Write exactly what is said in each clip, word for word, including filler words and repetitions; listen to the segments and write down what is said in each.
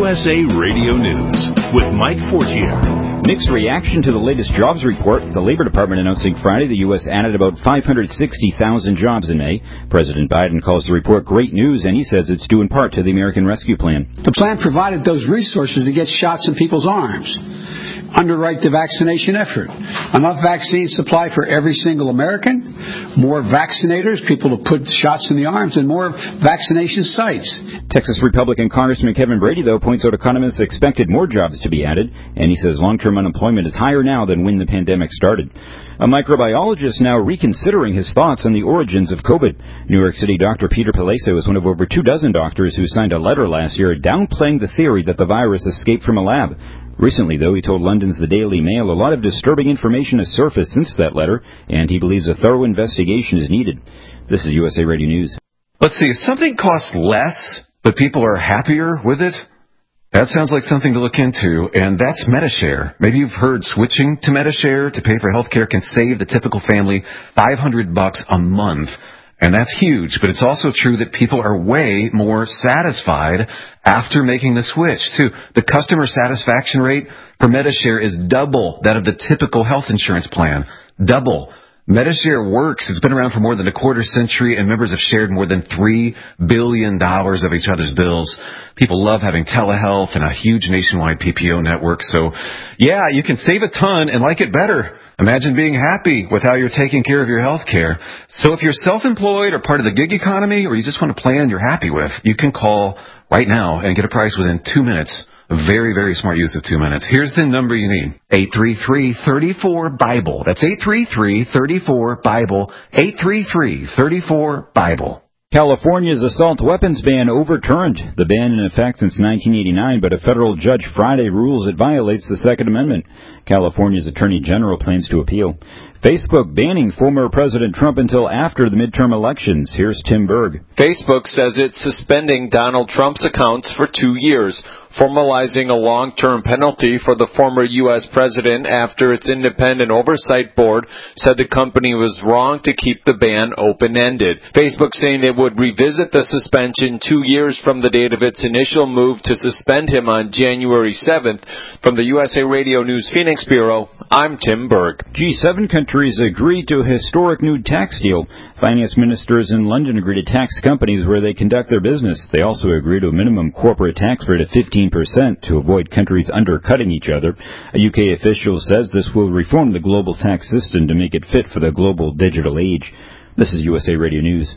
S A Radio News with Mike Fortier. Mixed reaction to the latest jobs report. The Labor Department announcing Friday the U S added about five hundred sixty thousand jobs in May. President Biden calls the report great news, and he says it's due in part to the American Rescue Plan. The plan provided those resources to get shots in people's arms, underwrite the vaccination effort, enough vaccine supply for every single American, more vaccinators, people to put shots in the arms, and more vaccination sites. Texas Republican Congressman Kevin Brady, though, points out economists expected more jobs to be added, and he says long-term unemployment is higher now than when the pandemic started. A microbiologist now reconsidering his thoughts on the origins of COVID. New York City Doctor Peter Palacio is one of over two dozen doctors who signed a letter last year downplaying the theory that the virus escaped from a lab. Recently, though, he told London's The Daily Mail a lot of disturbing information has surfaced since that letter, and he believes a thorough investigation is needed. This is U S A Radio News. Let's see, if something costs less, but people are happier with it, that sounds like something to look into, and that's Medi-Share. Maybe you've heard switching to Medi-Share to pay for health care can save the typical family five hundred bucks a month. And that's huge, but it's also true that people are way more satisfied after making the switch, too. The customer satisfaction rate for Medi-Share is double that of the typical health insurance plan. Double. Medi-Share works. It's been around for more than a quarter century, and members have shared more than three billion dollars of each other's bills. People love having telehealth and a huge nationwide P P O network. So, yeah, you can save a ton and like it better. Imagine being happy with how you're taking care of your health care. So if you're self-employed or part of the gig economy, or you just want a plan you're happy with, you can call right now and get a price within two minutes. A very, very smart use of two minutes. Here's the number you need. eight three three, three four, BIBLE. That's eight three three, three four, BIBLE. eight three three, three four, BIBLE. California's assault weapons ban overturned. The ban in effect since nineteen eighty-nine, but a federal judge Friday rules it violates the Second Amendment. California's Attorney General plans to appeal. Facebook banning former President Trump until after the midterm elections. Here's Tim Berg. Facebook says it's suspending Donald Trump's accounts for two years, formalizing a long-term penalty for the former U S president after its independent oversight board said the company was wrong to keep the ban open-ended. Facebook saying it would revisit the suspension two years from the date of its initial move to suspend him on January seventh. From the U S A Radio News Phoenix Bureau, I'm Tim Berg. G seven countries agreed to a historic new tax deal. Finance ministers in London agreed to tax companies where they conduct their business. They also agreed to a minimum corporate tax rate of fifteen percent to avoid countries undercutting each other. A U K official says this will reform the global tax system to make it fit for the global digital age. This is U S A Radio News.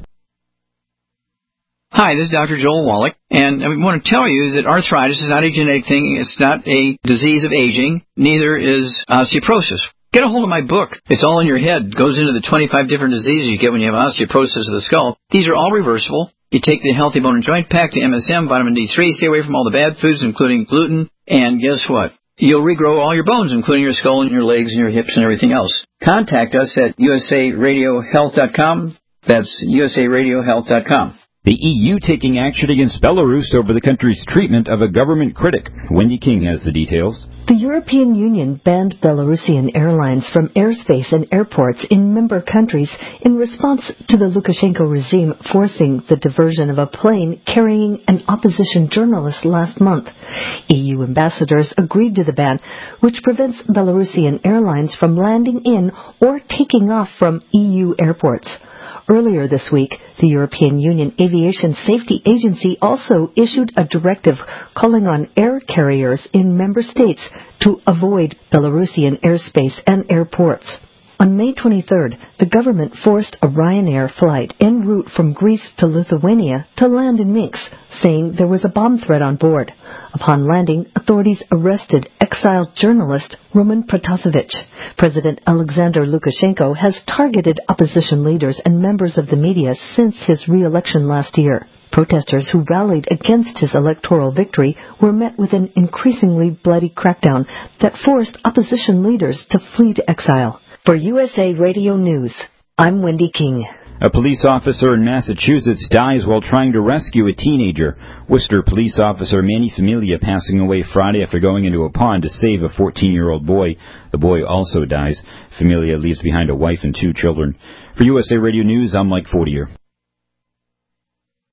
Hi, this is Doctor Joel Wallach, and I want to tell you that arthritis is not a genetic thing. It's not a disease of aging. Neither is osteoporosis. Get a hold of my book. It's all in your head. It goes into the twenty-five different diseases you get when you have osteoporosis of the skull. These are all reversible. You take the Healthy Bone and Joint Pack, the M S M, vitamin D three, stay away from all the bad foods, including gluten, and guess what? You'll regrow all your bones, including your skull and your legs and your hips and everything else. Contact us at U S A radio health dot com. That's U S A radio health dot com. The E U taking action against Belarus over the country's treatment of a government critic. Wendy King has the details. The European Union banned Belarusian airlines from airspace and airports in member countries in response to the Lukashenko regime forcing the diversion of a plane carrying an opposition journalist last month. E U ambassadors agreed to the ban, which prevents Belarusian airlines from landing in or taking off from E U airports. Earlier this week, the European Union Aviation Safety Agency also issued a directive calling on air carriers in member states to avoid Belarusian airspace and airports. On May twenty-third, the government forced a Ryanair flight en route from Greece to Lithuania to land in Minsk, saying there was a bomb threat on board. Upon landing, authorities arrested exiled journalist Roman Protasevich. President Alexander Lukashenko has targeted opposition leaders and members of the media since his re-election last year. Protesters who rallied against his electoral victory were met with an increasingly bloody crackdown that forced opposition leaders to flee to exile. For U S A Radio News, I'm Wendy King. A police officer in Massachusetts dies while trying to rescue a teenager. Worcester police officer Manny Familia passing away Friday after going into a pond to save a fourteen-year-old boy. The boy also dies. Familia leaves behind a wife and two children. For U S A Radio News, I'm Mike Fortier.